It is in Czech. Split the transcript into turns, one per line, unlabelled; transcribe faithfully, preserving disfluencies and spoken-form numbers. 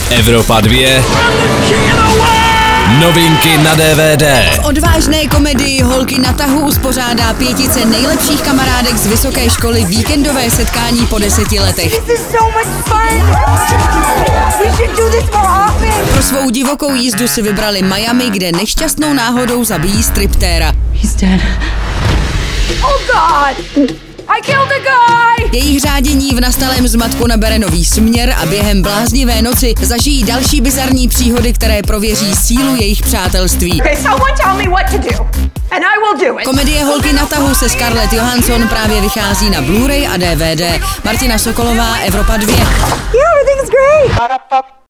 Evropa dva. Novinky na D V D.
V odvážné komedii Holky na tahu uspořádá pětice nejlepších kamarádek z vysoké školy víkendové setkání po deseti letech. Pro svou divokou jízdu si vybrali Miami, kde nešťastnou náhodou zabijí striptéra.
He's dead.
Oh God! I killed a guy!
Jejich řádění v nastalém zmatku nabere nový směr a během bláznivé noci zažijí další bizarní příhody, které prověří sílu jejich přátelství.
Okay, someone tell me what to do, and I will do it.
Komedie Holky na tahu se Scarlett Johansson právě vychází na Blu-ray a D V D. Martina Sokolová, Evropa dva.
Yeah, everything's great.